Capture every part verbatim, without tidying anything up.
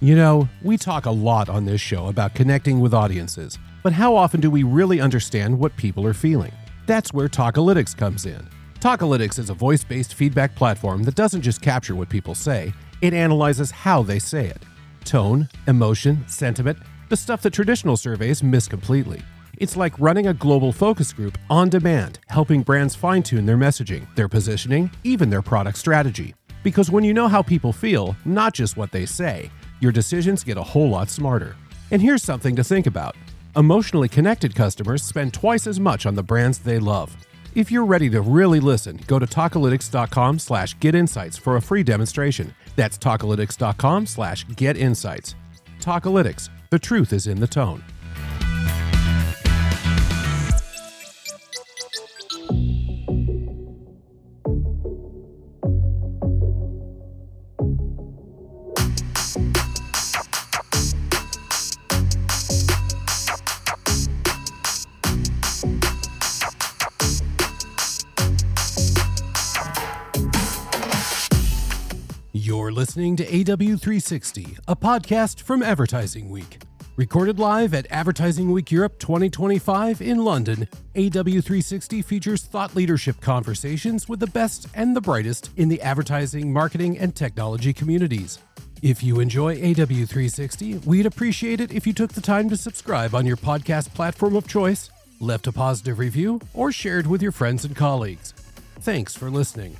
You know, we talk a lot on this show about connecting with audiences, but how often do we really understand what people are feeling? That's where Talkalytics comes in. Talkalytics is a voice-based feedback platform that doesn't just capture what people say, it analyzes how they say it. Tone, emotion, sentiment, the stuff that traditional surveys miss completely. It's like running a global focus group on demand, helping brands fine-tune their messaging, their positioning, even their product strategy. Because when you know how people feel, not just what they say, your decisions get a whole lot smarter. And here's something to think about. Emotionally connected customers spend twice as much on the brands they love. If you're ready to really listen, go to Talkalytics.com slash get insights for a free demonstration. That's Talkalytics.com slash get insights. Talkalytics, the truth is in the tone. You're listening to A W three sixty, a podcast from Advertising Week. Recorded live at Advertising Week Europe twenty twenty-five in London, A W three sixty features thought leadership conversations with the best and the brightest in the advertising, marketing, and technology communities. If you enjoy A W three sixty, we'd appreciate it if you took the time to subscribe on your podcast platform of choice, left a positive review, or shared with your friends and colleagues. Thanks for listening.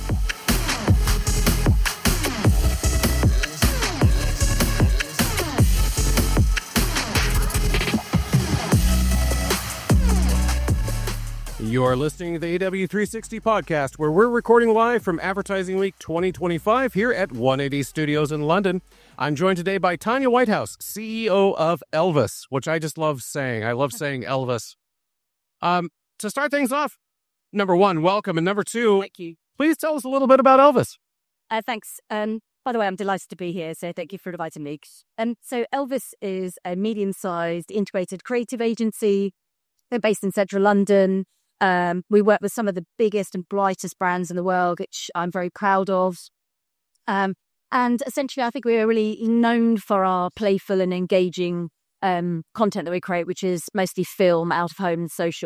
You're listening to the A W three sixty podcast, where we're recording live from Advertising Week twenty twenty-five here at one eighty Studios in London. I'm joined today by Tanya Whitehouse, C E O of Elvis, which I just love saying. I love saying Elvis. Um, to start things off, number one, welcome. And number two, thank you. Please tell us a little bit about Elvis. Uh, thanks. Um, by the way, I'm delighted to be here, so thank you for inviting me. Um, so Elvis is a medium-sized integrated creative agency. They're based in central London. Um, we work with some of the biggest and brightest brands in the world, which I'm very proud of. Um, and essentially, I think we're really known for our playful and engaging um, content that we create, which is mostly film, out of home and social.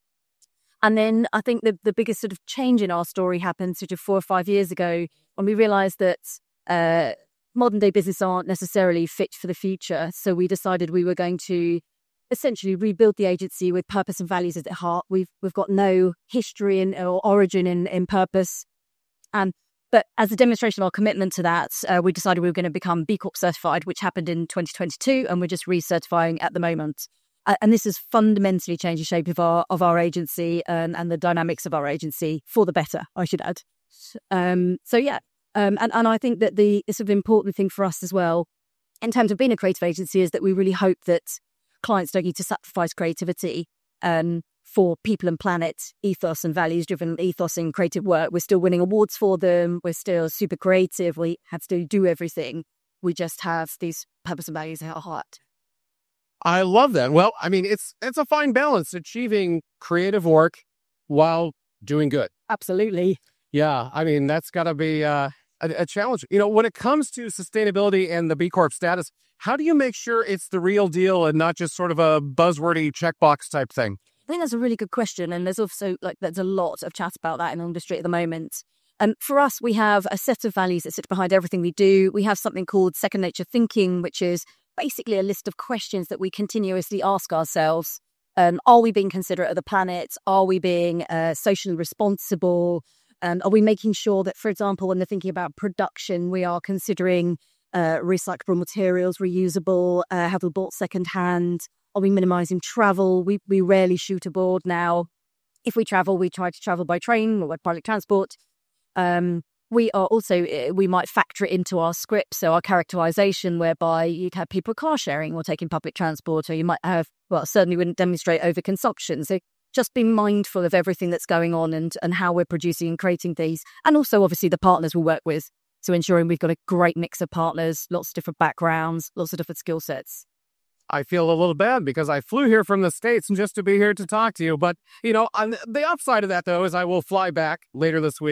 And then I think the, the biggest sort of change in our story happened sort of four or five years ago when we realized that uh, modern day business aren't necessarily fit for the future. So we decided we were going to essentially rebuild the agency with purpose and values at the heart. We've we've got no history in, or origin in, in purpose. And but as a demonstration of our commitment to that, uh, we decided we were going to become B Corp certified, which happened in twenty twenty-two, and we're just recertifying at the moment. Uh, and this has fundamentally changed the shape of our of our agency and, and the dynamics of our agency for the better, I should add. Um, so yeah, um, and, and I think that the, the sort of important thing for us as well, in terms of being a creative agency, is that we really hope that clients don't need to sacrifice creativity um, for people and planet ethos and values-driven ethos in creative work. We're still winning awards for them. We're still super creative. We have to do everything. We just have these purpose and values at our heart. I love that. Well, I mean, it's it's a fine balance, achieving creative work while doing good. Absolutely. Yeah, I mean, that's got to be uh, a, a challenge. You know, when it comes to sustainability and the B Corp status, how do you make sure it's the real deal and not just sort of a buzzwordy checkbox type thing? I think that's a really good question. And there's also like there's a lot of chat about that in the industry at the moment. Um, for us, we have a set of values that sit behind everything we do. We have something called second nature thinking, which is basically a list of questions that we continuously ask ourselves. Um, are we being considerate of the planet? Are we being uh, socially responsible? Um, are we making sure that, for example, when they're thinking about production, we are considering uh, recyclable materials, reusable, uh, have we bought secondhand? Are we minimizing travel? We we rarely shoot abroad now. If we travel, we try to travel by train or by public transport. Um, we are also, we might factor it into our script, so our characterization, whereby you'd have people car sharing or taking public transport, or you might have, well, certainly wouldn't demonstrate overconsumption. So just be mindful of everything that's going on and, and how we're producing and creating these. And also, obviously, the partners we work with. So ensuring we've got a great mix of partners, lots of different backgrounds, lots of different skill sets. I feel a little bad because I flew here from the States just to be here to talk to you. But, you know, on the upside of that, though, is I will fly back later this week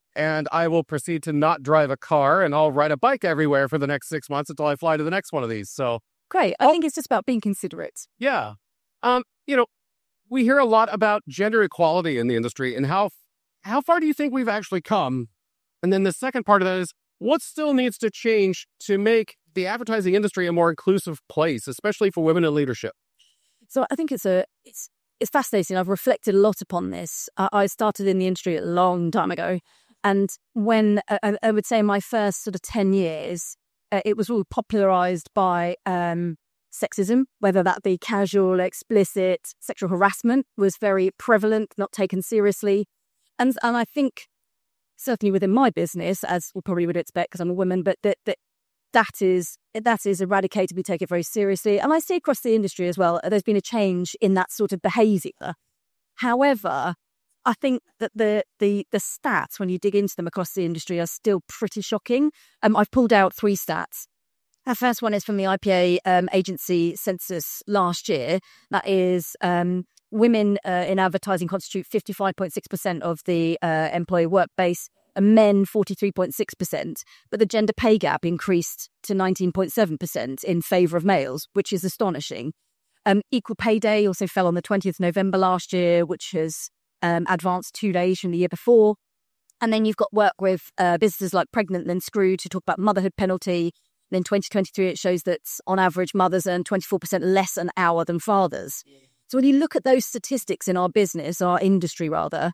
and I will proceed to not drive a car, and I'll ride a bike everywhere for the next six months until I fly to the next one of these. So great. I think it's just about being considerate. Yeah. Um, you know, we hear a lot about gender equality in the industry, and how how far do you think we've actually come? And then the second part of that is, what still needs to change to make the advertising industry a more inclusive place, especially for women in leadership? So I think it's a it's it's fascinating. I've reflected a lot upon this. I, I started in the industry a long time ago, and when I, I would say my first sort of ten years, uh, it was all popularized by um, sexism, whether that be casual, explicit, sexual harassment was very prevalent, not taken seriously. And and I think certainly within my business, as we probably would expect because I'm a woman, but that that that is that is eradicated. We take it very seriously. And I see across the industry as well, there's been a change in that sort of behaviour. However, I think that the the the stats, when you dig into them across the industry, are still pretty shocking. Um, I've pulled out three stats. The first one is from the I P A um, agency census last year. That is um, women uh, in advertising constitute fifty-five point six percent of the uh, employee work base, and men forty-three point six percent. But the gender pay gap increased to nineteen point seven percent in favour of males, which is astonishing. Um, Equal Pay Day also fell on the twentieth of November last year, which has um, advanced two days from the year before. And then you've got work with uh, businesses like Pregnant Then Screwed to talk about motherhood penalty. And in twenty twenty-three, it shows that on average, mothers earn twenty-four percent less an hour than fathers. Yeah. So when you look at those statistics in our business, our industry rather,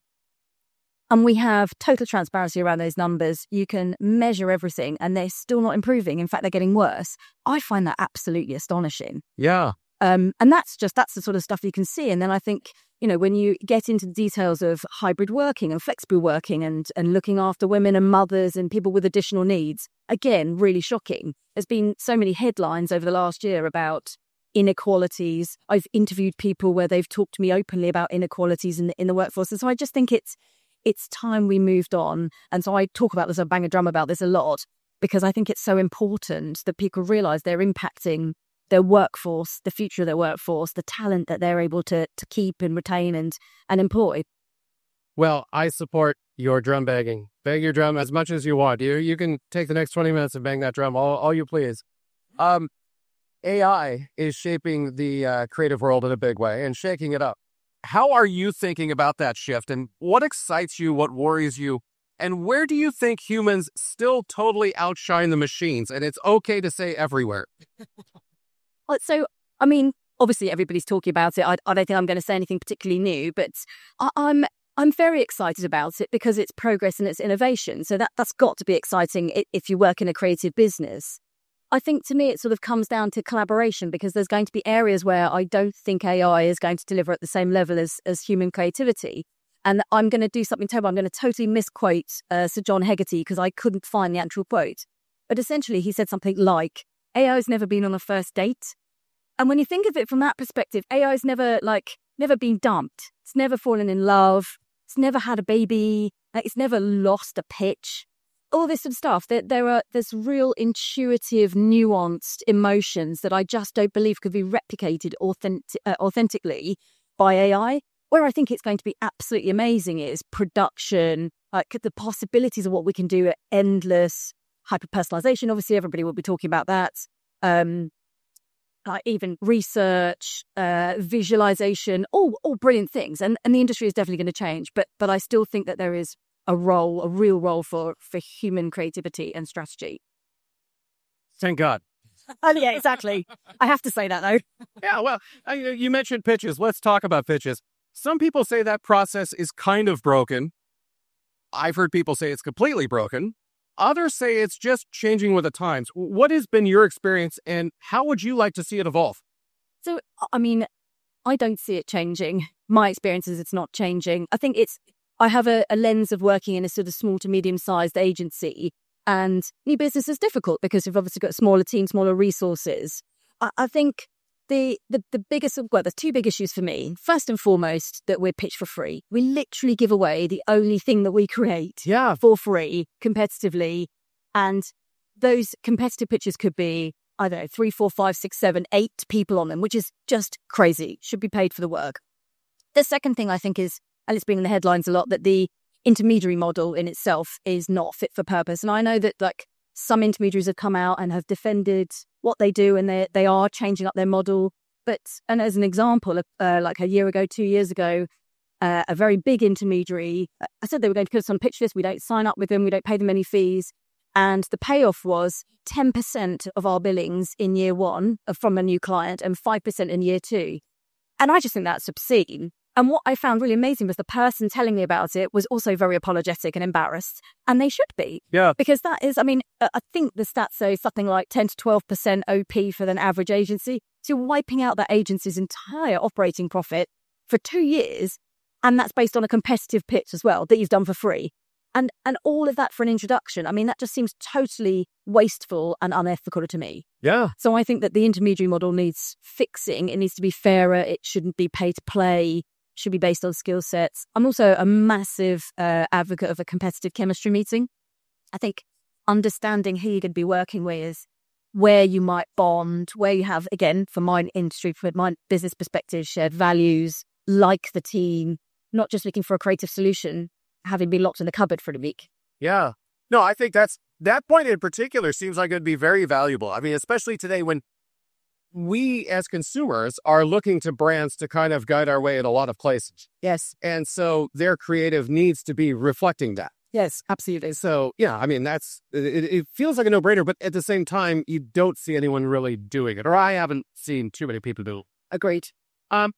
and we have total transparency around those numbers, you can measure everything and they're still not improving. In fact, they're getting worse. I find that absolutely astonishing. Yeah. Um, and that's just, that's the sort of stuff you can see. And then I think, you know, when you get into the details of hybrid working and flexible working and, and looking after women and mothers and people with additional needs, again, really shocking. There's been so many headlines over the last year about inequalities. I've interviewed people where they've talked to me openly about inequalities in the, in the workforce. And so I just think it's, it's time we moved on. And so I talk about this, I bang a drum about this a lot, because I think it's so important that people realise they're impacting their workforce, the future of their workforce, the talent that they're able to to keep and retain and and employ. Well, I support your drum banging. Bang your drum as much as you want. You you can take the next twenty minutes and bang that drum all, all you please. Um, A I is shaping the uh, creative world in a big way and shaking it up. How are you thinking about that shift, and what excites you, what worries you, and where do you think humans still totally outshine the machines? And it's okay to say everywhere. So, I mean, obviously everybody's talking about it. I, I don't think I'm going to say anything particularly new, but I, I'm I'm very excited about it because it's progress and it's innovation. So that, that's got to be exciting if you work in a creative business. I think to me it sort of comes down to collaboration, because there's going to be areas where I don't think A I is going to deliver at the same level as, as human creativity. And I'm going to do something terrible. I'm going to totally misquote uh, Sir John Hegarty because I couldn't find the actual quote. But essentially he said something like, A I has never been on a first date. And when you think of it from that perspective, A I has never, like, never been dumped. It's never fallen in love. It's never had a baby. It's never lost a pitch. All this sort of stuff. There, there are there's real intuitive, nuanced emotions that I just don't believe could be replicated authentic, uh, authentically by A I. Where I think it's going to be absolutely amazing is production, like the possibilities of what we can do are endless. Hyper-personalization, obviously, everybody will be talking about that. Um, uh, even research, uh, visualization, all all brilliant things. And and the industry is definitely going to change. But but I still think that there is a role, a real role for, for human creativity and strategy. Thank God. Oh, yeah, exactly. I have to say that, though. Yeah, well, I, you mentioned pitches. Let's talk about pitches. Some people say that process is kind of broken. I've heard people say it's completely broken. Others say it's just changing with the times. What has been your experience, and how would you like to see it evolve? So, I mean, I don't see it changing. My experience is it's not changing. I think it's, I have a, a lens of working in a sort of small to medium-sized agency, and new business is difficult because we've obviously got a smaller team, smaller resources. I, I think the, the the biggest, well, there's two big issues for me. First and foremost, that we're pitched for free. We literally give away the only thing that we create yeah. for free, competitively. And those competitive pitches could be, I don't know, three, four, five, six, seven, eight people on them, which is just crazy. Should be paid for the work. The second thing I think is, and it's been in the headlines a lot, that the intermediary model in itself is not fit for purpose. And I know that like some intermediaries have come out and have defended what they do, and they they are changing up their model. But, and as an example, uh, like a year ago, two years ago, uh, a very big intermediary, I said they were going to put us on pitch list. We don't sign up with them. We don't pay them any fees. And the payoff was ten percent of our billings in year one from a new client and five percent in year two. And I just think that's obscene. And what I found really amazing was the person telling me about it was also very apologetic and embarrassed. And they should be. Yeah. Because that is, I mean, I think the stats say something like ten to twelve percent O P for an average agency. So you're wiping out that agency's entire operating profit for two years. And that's based on a competitive pitch as well that you've done for free. And and all of that for an introduction. I mean, that just seems totally wasteful and unethical to me. Yeah. So I think that the intermediary model needs fixing. It needs to be fairer. It shouldn't be pay to play. Should be based on skill sets. I'm also a massive uh, advocate of a competitive chemistry meeting. I think understanding who you're going to be working with, where you might bond, where you have, again, from my industry, from my business perspective, shared values, like the team, not just looking for a creative solution, having been locked in the cupboard for a week. Yeah. No, I think that's, that point in particular seems like it'd be very valuable. I mean, especially today when we as consumers are looking to brands to kind of guide our way in a lot of places. Yes. And so their creative needs to be reflecting that. Yes, absolutely. So, yeah, I mean, that's, it, it feels like a no-brainer, but at the same time, you don't see anyone really doing it, or I haven't seen too many people do it. Agreed. Um,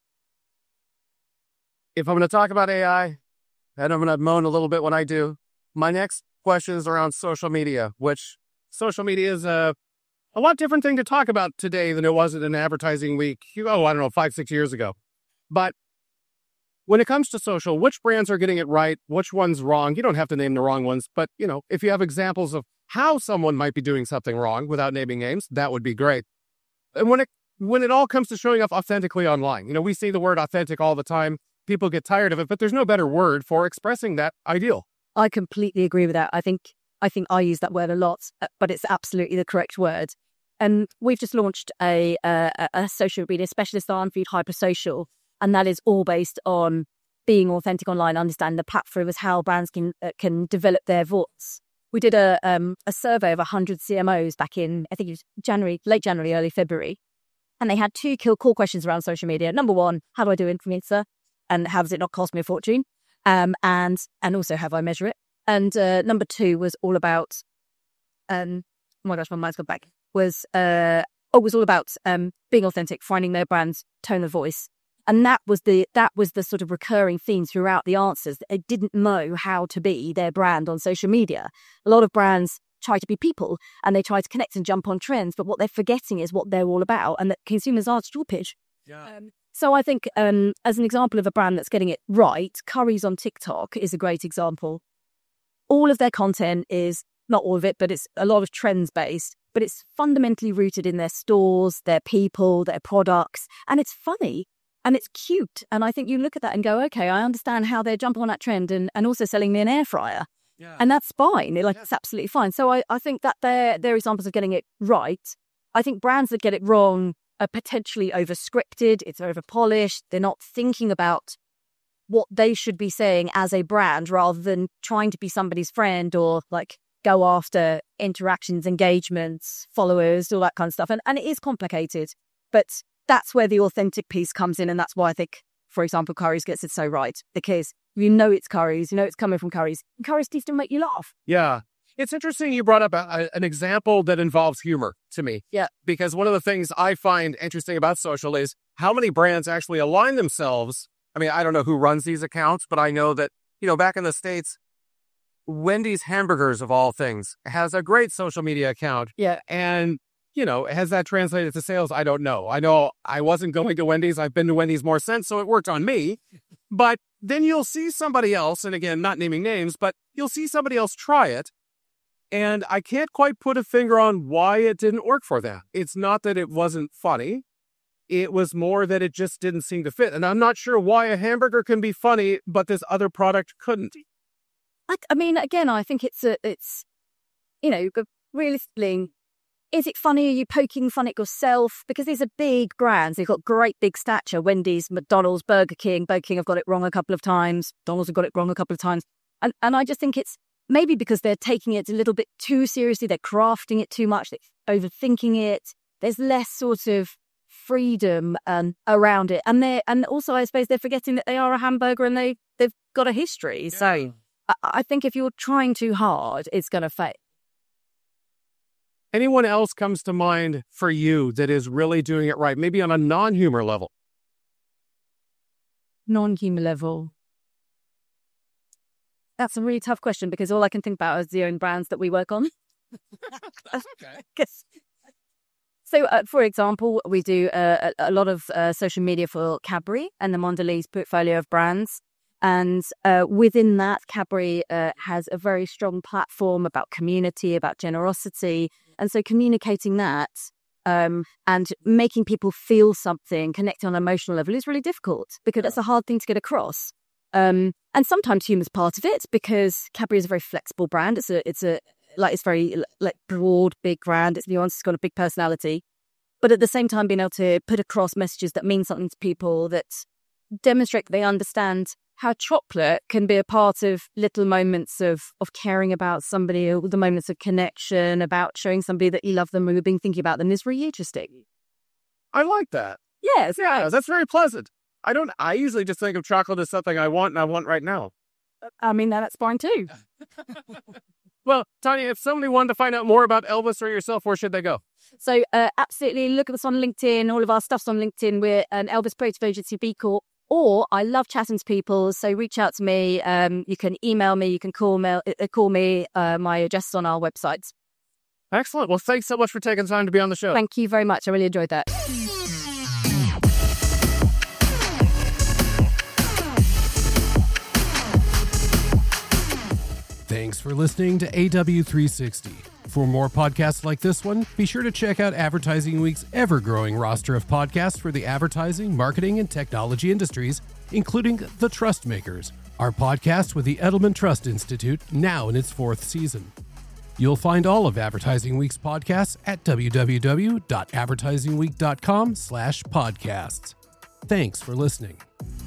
if I'm going to talk about A I, and I'm going to moan a little bit when I do, my next question is around social media, which social media is a, a lot different thing to talk about today than it was in an advertising week, oh, I don't know, five, six years ago. But when it comes to social, which brands are getting it right? Which one's wrong? You don't have to name the wrong ones, but, you know, if you have examples of how someone might be doing something wrong without naming names, that would be great. And when it when it all comes to showing up authentically online, you know, we see the word authentic all the time. People get tired of it, but there's no better word for expressing that ideal. I completely agree with that. I think I think I use that word a lot, but it's absolutely the correct word. And we've just launched a a, a social media specialist arm, Feed Hypersocial, and that is all based on being authentic online, understanding the platform as how brands can uh, can develop their voice. We did a um, a survey of one hundred C M Os back in, I think it was January, late January, early February, and they had two core questions around social media. Number one, how do I do influencer, and how does it not cost me a fortune? Um, and and also, how do I measure it? And uh, number two was all about, um, oh my gosh, my mind's gone back. Was uh, oh, it was all about um, being authentic, finding their brand's tone of voice, and that was the that was the sort of recurring theme throughout the answers. They didn't know how to be their brand on social media. A lot of brands try to be people, and they try to connect and jump on trends, but what they're forgetting is what they're all about, and that consumers are stupid. Yeah. Um, so I think, um, as an example of a brand that's getting it right, Currys on TikTok is a great example. All of their content is, not all of it, but it's a lot of trends based, but it's fundamentally rooted in their stores, their people, their products, and it's funny and it's cute. And I think you look at that and go, okay, I understand how they're jumping on that trend and, and also selling me an air fryer. Yeah. And that's fine. Like, yeah. It's absolutely fine. So I, I think that they're, they're examples of getting it right. I think brands that get it wrong are potentially over scripted, it's over polished, they're not thinking about what they should be saying as a brand rather than trying to be somebody's friend or like go after interactions, engagements, followers, all that kind of stuff. And, and it is complicated, but that's where the authentic piece comes in. And that's why I think, for example, Currys gets it so right, because you know it's Currys, you know it's coming from Currys, and Currys needs to make you laugh. Yeah. It's interesting you brought up a, a, an example that involves humor to me. Yeah. Because one of the things I find interesting about social is how many brands actually align themselves. I mean, I don't know who runs these accounts, but I know that, you know, back in the States, Wendy's Hamburgers, of all things, has a great social media account. Yeah. And, you know, has that translated to sales? I don't know. I know I wasn't going to Wendy's. I've been to Wendy's more since, so it worked on me. But then you'll see somebody else, and again, not naming names, but you'll see somebody else try it. And I can't quite put a finger on why it didn't work for them. It's not that it wasn't funny. It was more that it just didn't seem to fit. And I'm not sure why a hamburger can be funny, but this other product couldn't. I, I mean, again, I think it's, a, it's you know, realistically, is it funny? Are you poking fun at yourself? Because these are big brands. They've got great big stature. Wendy's, McDonald's, Burger King. Burger King have got it wrong a couple of times. McDonald's have got it wrong a couple of times. And, and I just think it's maybe because they're taking it a little bit too seriously. They're crafting it too much. They're overthinking it. There's less sort of freedom um, around it. And they and also, I suppose, they're forgetting that they are a hamburger and they, they've got a history. Yeah. So I, I think if you're trying too hard, it's going to fail. Anyone else comes to mind for you that is really doing it right, maybe on a non-humor level? Non-humor level. That's a really tough question because all I can think about is the own brands that we work on. That's okay. So, uh, for example, we do uh, a, a lot of uh, social media for Cadbury and the Mondelez portfolio of brands. And uh, within that, Cadbury uh, has a very strong platform about community, about generosity. And so communicating that um, and making people feel something, connect on an emotional level is really difficult because that's a hard thing to get across. Um, and sometimes humor is part of it because Cadbury is a very flexible brand. It's a, it's a, like, it's very like broad, big brand. It's nuanced. It's got a big personality. But at the same time, being able to put across messages that mean something to people, that demonstrate that they understand how chocolate can be a part of little moments of, of caring about somebody, or the moments of connection, about showing somebody that you love them and you've been thinking about them is really interesting. I like that. Yes. Yeah, that's very pleasant. I don't, I usually just think of chocolate as something I want and I want right now. I mean, that's fine too. Well, Tanya, if somebody wanted to find out more about Elvis or yourself, where should they go? So uh, absolutely look at us on LinkedIn. All of our stuff's on LinkedIn. We're an Elvis Creative Agency B Corp. Or I love chatting to people, so reach out to me. Um, you can email me, you can call me. Uh, call me. Uh, my address is on our website. Excellent. Well, thanks so much for taking time to be on the show. Thank you very much. I really enjoyed that. Thanks for listening to A W three sixty. For more podcasts like this one, be sure to check out Advertising Week's ever-growing roster of podcasts for the advertising, marketing, and technology industries, including The Trust Makers, our podcast with the Edelman Trust Institute, now in its fourth season. You'll find all of Advertising Week's podcasts at w w w dot advertising week dot com slash podcasts. Thanks for listening.